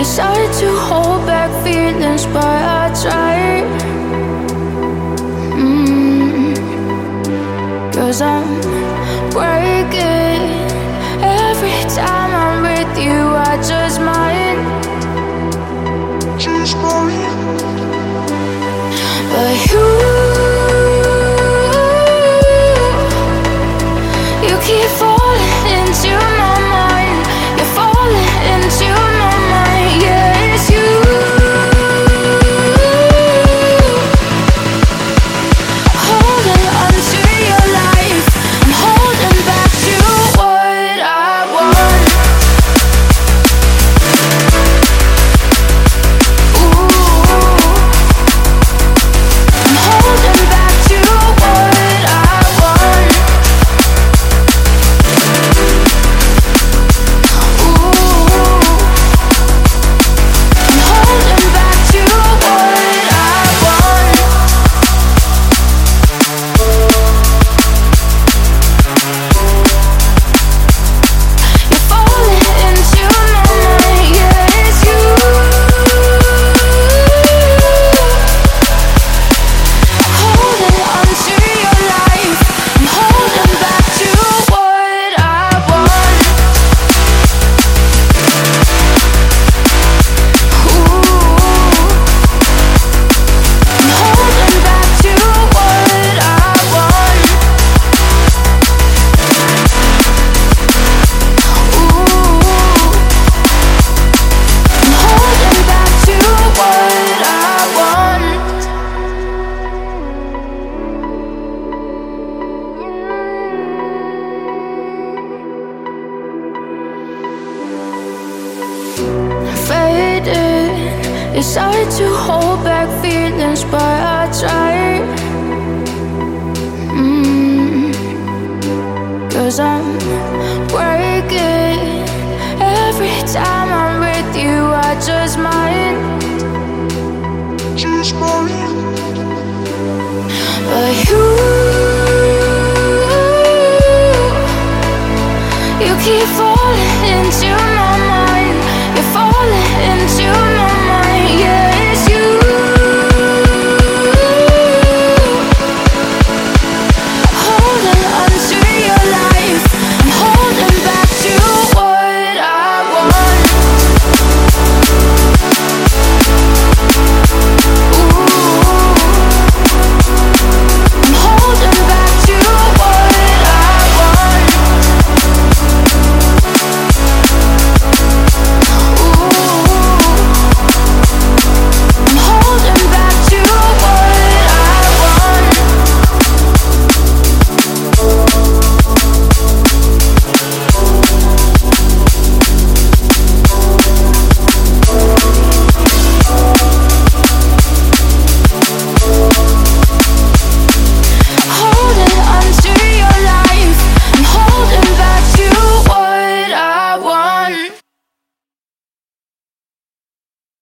It's hard to hold back feelings, but I try. 'Cause I'm breaking every time I'm with you. I just mind, but you keep falling into my mind. You're falling into my mind. Yeah, it's you. Holding on to your life. I'm holding back to what I want. I'm holding back to what I want. I'm holding back to what I want. You're falling into my mind. Yeah, it's you. Holding on to your life. I'm holding back to what I want. I'm holding back to what I want. I'm holding back to what I want. Faded. It's hard to hold back feelings, but I try. 'Cause I'm breaking every time I'm with you. I just might.